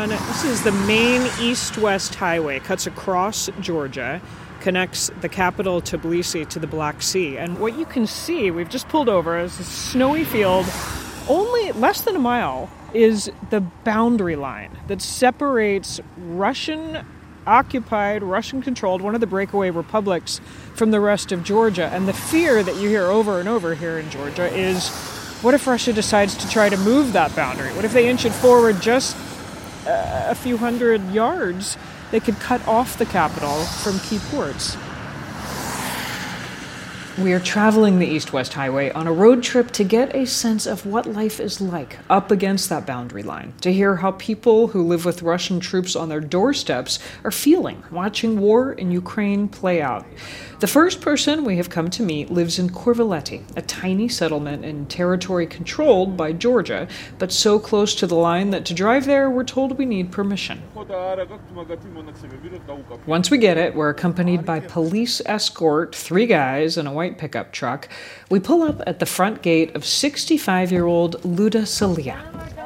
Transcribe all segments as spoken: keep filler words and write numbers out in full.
on. This is the main east-west highway. Cuts across Georgia, connects the capital Tbilisi to the Black Sea. And what you can see, we've just pulled over, is a snowy field. Only less than a mile is the boundary line that separates Russian-occupied, Russian-controlled, one of the breakaway republics from the rest of Georgia. And the fear that you hear over and over here in Georgia is, what if Russia decides to try to move that boundary? What if they inch it forward just a few hundred yards? They could cut off the capital from key ports. We are traveling the east-west highway on a road trip to get a sense of what life is like up against that boundary line, to hear how people who live with Russian troops on their doorsteps are feeling watching war in Ukraine play out. The first person we have come to meet lives in Korvaleti, a tiny settlement in territory controlled by Georgia, but so close to the line that to drive there, we're told we need permission. Once we get it, we're accompanied by police escort, three guys, and a white pickup truck. We pull up at the front gate of sixty-five-year-old Luda Salia.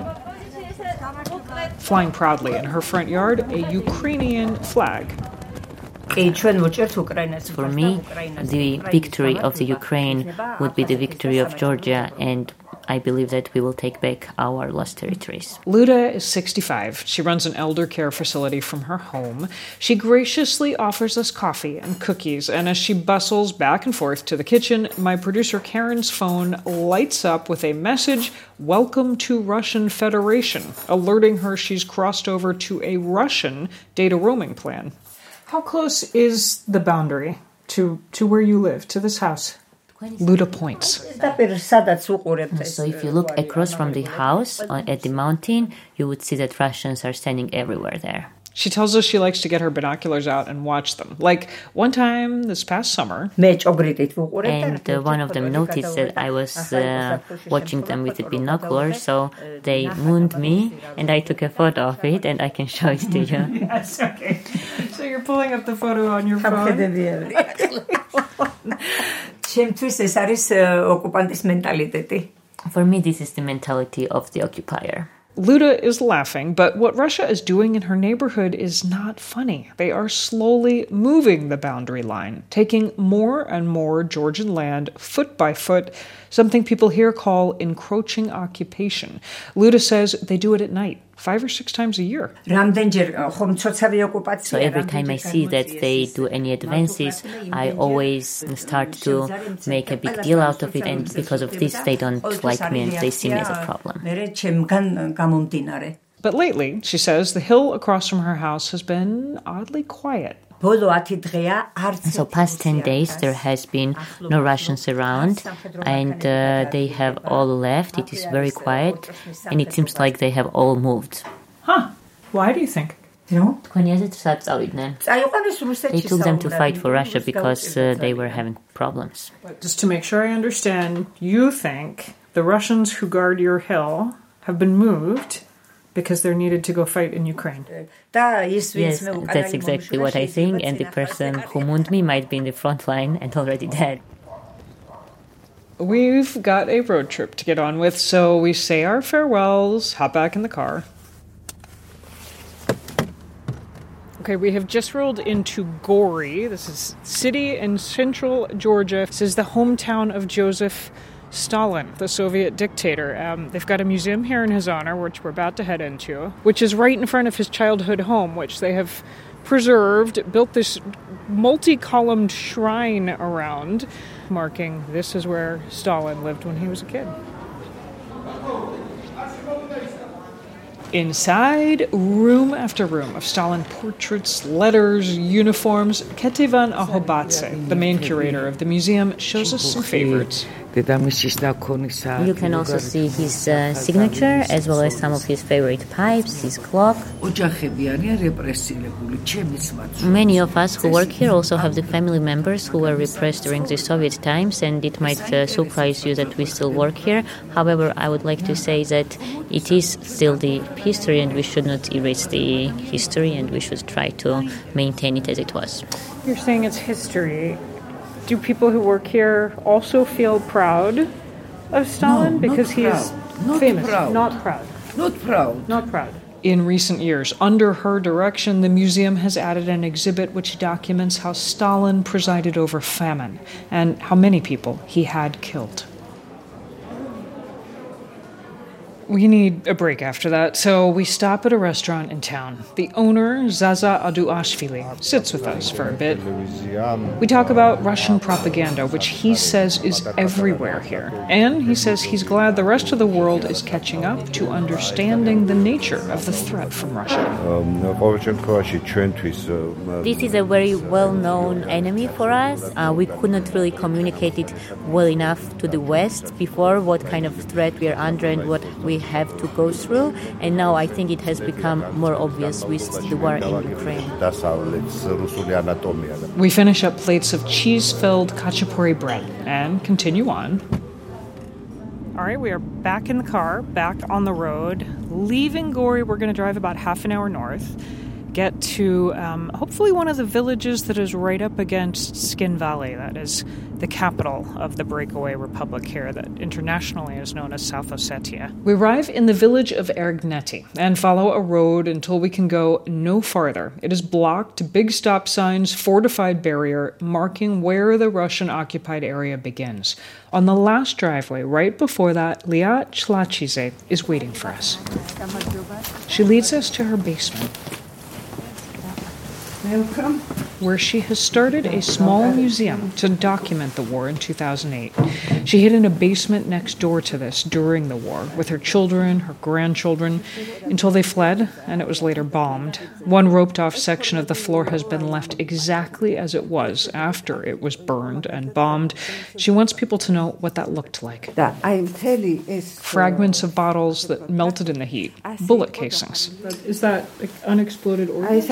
Flying proudly in her front yard, a Ukrainian flag. For me, the victory of the Ukraine would be the victory of Georgia, and I believe that we will take back our lost territories. Luda is sixty-five. She runs an elder care facility from her home. She graciously offers us coffee and cookies, and as she bustles back and forth to the kitchen, my producer Karen's phone lights up with a message, "Welcome to Russian Federation," alerting her she's crossed over to a Russian data roaming plan. How close is the boundary to, to where you live, to this house? Luda points. So if you look across from the house at the mountain, you would see that Russians are standing everywhere there. She tells us she likes to get her binoculars out and watch them. Like one time this past summer. And uh, one of them noticed that I was uh, watching them with the binoculars, so they mooned me, and I took a photo of it, and I can show it to you. Yes, okay. So you're pulling up the photo on your phone? For me, this is the mentality of the occupier. Luda is laughing, but what Russia is doing in her neighborhood is not funny. They are slowly moving the boundary line, taking more and more Georgian land foot by foot, something people here call encroaching occupation. Luda says they do it at night, five or six times a year. So every time I see that they do any advances, I always start to make a big deal out of it, and because of this, they don't like me and they see me as a problem. But lately, she says, the hill across from her house has been oddly quiet. So past ten days, there has been no Russians around, and uh, they have all left. It is very quiet, and it seems like they have all moved. Huh. Why do you think? They took them to fight for Russia because uh, they were having problems. But just to make sure I understand, you think the Russians who guard your hill have been moved because they're needed to go fight in Ukraine? Yes, that's exactly what I think, and the person who mooned me might be in the front line and already dead. We've got a road trip to get on with, so we say our farewells, hop back in the car. Okay, we have just rolled into Gori. This is a city in central Georgia. This is the hometown of Joseph Stalin, the Soviet dictator. Um, they've got a museum here in his honor, which we're about to head into, which is right in front of his childhood home, which they have preserved, built this multi-columned shrine around, marking this is where Stalin lived when he was a kid. Inside, room after room of Stalin portraits, letters, uniforms. Ketivan Ahobadze, the main curator of the museum, shows us some favorites. You can also see his uh, signature, as well as some of his favorite pipes, his clock. Many of us who work here also have the family members who were repressed during the Soviet times, and it might uh, surprise you that we still work here. However, I would like to say that it is still the history, and we should not erase the history, and we should try to maintain it as it was. You're saying it's history. Do people who work here also feel proud of Stalin? No, because not he's proud. Not famous. proud. Not proud. Not proud. Not proud. In recent years, under her direction, the museum has added an exhibit which documents how Stalin presided over famine and how many people he had killed. We need a break after that, so we stop at a restaurant in town. The owner, Zaza Aduashvili, sits with us for a bit. We talk about Russian propaganda, which he says is everywhere here. And he says he's glad the rest of the world is catching up to understanding the nature of the threat from Russia. This is a very well-known enemy for us. Uh, we could not really communicate it well enough to the West before, what kind of threat we are under and what we have to go through, and now I think it has become more obvious with the war in Ukraine. We finish up plates of cheese-filled khachapuri bread and continue on. All right, we are back in the car, back on the road. Leaving Gori, we're going to drive about half an hour north, get to um, hopefully one of the villages that is right up against Skin Valley. That is the capital of the breakaway republic here that internationally is known as South Ossetia. We arrive in the village of Ergneti and follow a road until we can go no farther. It is blocked, big stop signs, fortified barrier marking where the Russian-occupied area begins. On the last driveway, right before that, Lia Chlachize is waiting for us. She leads us to her basement. Welcome. Where she has started a small museum to document the war in two thousand eight. She hid in a basement next door to this during the war with her children, her grandchildren, until they fled and it was later bombed. One roped-off section of the floor has been left exactly as it was after it was burned and bombed. She wants people to know what that looked like. That I'm telling is Fragments of bottles that melted in the heat, bullet casings. Is that like, unexploded ordnance?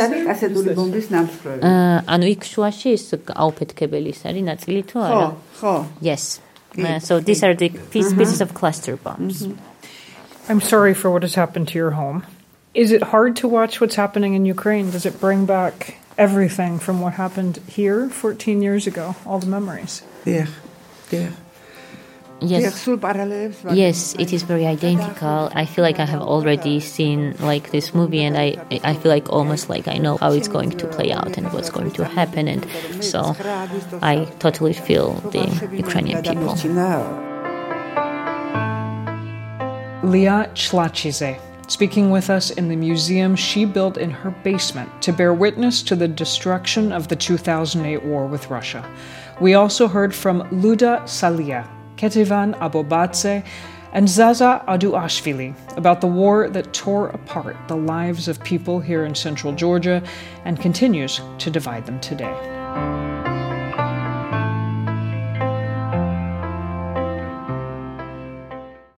ანუ იქ შუაში ის აუფეთქებელი ის არის ნაწილი თუ არა? ხო, ხო. Yes. Uh, so these are the piece, pieces of cluster bombs. Mm-hmm. I'm sorry for what has happened to your home. Is it hard to watch what's happening in Ukraine? Does it bring back everything from what happened here fourteen years ago, all the memories? Yeah, yeah. Yes. Yes, it is very identical. I feel like I have already seen like this movie, and I I feel like almost like I know how it's going to play out and what's going to happen, and so I totally feel the Ukrainian people. Lia Chlachize, speaking with us in the museum she built in her basement to bear witness to the destruction of the two thousand eight war with Russia. We also heard from Luda Salia, Ketivan Abobadze, and Zaza Aduashvili about the war that tore apart the lives of people here in central Georgia and continues to divide them today.